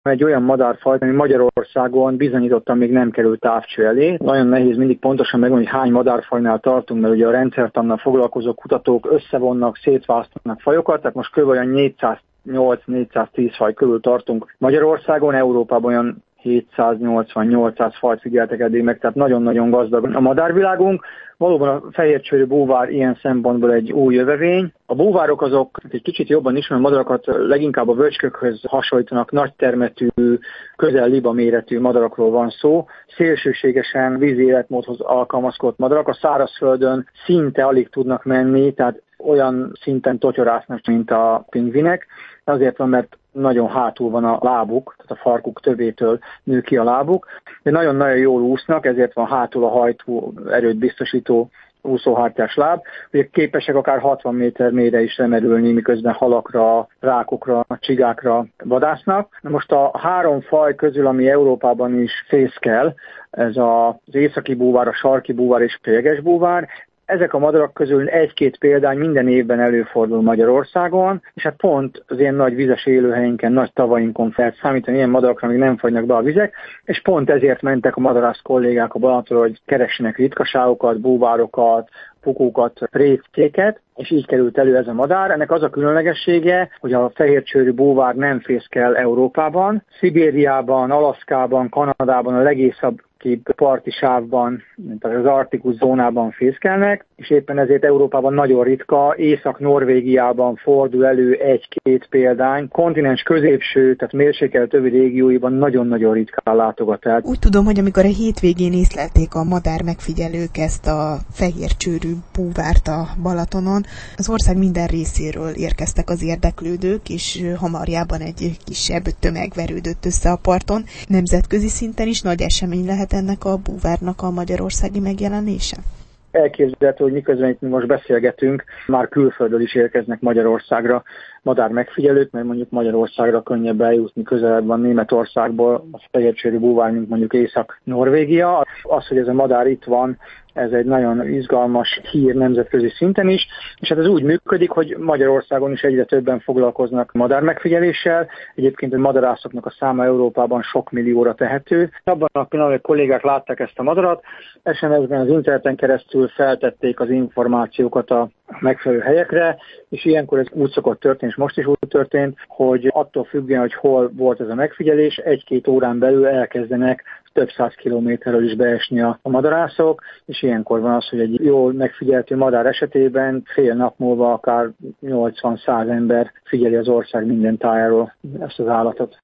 egy olyan madárfajta, ami Magyarországon bizonyítottan még nem került távcső elé. Nagyon nehéz mindig pontosan megmondani, hogy hány madárfajnál tartunk, mert ugye a rendszertannal foglalkozó kutatók összevonnak, szétválasztanak fajokat, tehát most kb. Olyan 408-410 faj körül tartunk Magyarországon, Európában olyan 780-800 fajt figyeltek eddig meg, tehát nagyon-nagyon gazdag a madárvilágunk. Valóban a fehércsőrű búvár ilyen szempontból egy új jövevény. A búvárok azok egy kicsit jobban ismerő madarakat leginkább a vöcskökhöz hasonlítanak, nagy termetű, közel liba méretű madarakról van szó. Szélsőségesen vízi életmódhoz alkalmazkodott madarak a szárazföldön szinte alig tudnak menni, tehát olyan szinten totyorásznak, mint a pingvinek. Azért van, mert nagyon hátul van a lábuk, tehát a farkuk tövétől nő ki a lábuk, de nagyon-nagyon jól úsznak, ezért van hátul a hajtó erőt biztosító úszóhártyás láb, ugye képesek akár 60 méter mélyre is lemerülni, miközben halakra, rákokra, csigákra vadásznak. Most a 3 faj közül, ami Európában is fészkel, ez az északi búvár, a sarki búvár és a jeges búvár. Ezek a madarak közül 1-2 példány minden évben előfordul Magyarországon, és hát pont az ilyen nagy vizes élőhelyinken, nagy tavainkon fel számítani, ilyen madarakra még nem fagynak be a vizek, és pont ezért mentek a madarász kollégák a Balatonra, hogy keressenek ritkaságokat, búvárokat, pukókat, réckéket, és így került elő ez a madár. Ennek az a különlegessége, hogy a fehércsőrű búvár nem fészkel Európában. Szibériában, Alaszkában, Kanadában, a legészabb parti sávban, mint az arktikus zónában fészkelnek, és éppen ezért Európában nagyon ritka, Észak-Norvégiában fordul elő 1-2 példány, kontinens középső, tehát mérsékelt övi régióiban nagyon-nagyon ritkán látogat el. Úgy tudom, hogy amikor a hétvégén észlelték a madár megfigyelők ezt a fehércsőrű búvárt a Balatonon, az ország minden részéről érkeztek az érdeklődők, és hamarjában egy kisebb tömeg verődött össze a parton. Nemzetközi szinten is nagy esemény lehet ennek a búvárnak a magyarországi megjelenése? Elképzelhető, hogy miközben itt mi most beszélgetünk, már külföldről is érkeznek Magyarországra madár megfigyelők, mert mondjuk Magyarországra könnyebb eljutni, közelebb van Németországból a fehércsőrű búvár, mint mondjuk Észak-Norvégia. Az, hogy ez a madár itt van, ez egy nagyon izgalmas hír nemzetközi szinten is, és hát ez úgy működik, hogy Magyarországon is egyre többen foglalkoznak madár megfigyeléssel. Egyébként a madarászoknak a száma Európában sok millióra tehető. Abban a pillanatban, hogy kollégák látták ezt a madarat, SMS-ben az interneten keresztül feltették az információkat a megfelelő helyekre, és ilyenkor ez úgy szokott történni, és most is úgy történt, hogy attól függően, hogy hol volt ez a megfigyelés, 1-2 órán belül elkezdenek több 100 kilométerről is beesni a madarászok, és ilyenkor van az, hogy egy jól megfigyeltő madár esetében fél nap múlva akár 80-100 ember figyeli az ország minden tájáról ezt az állatot.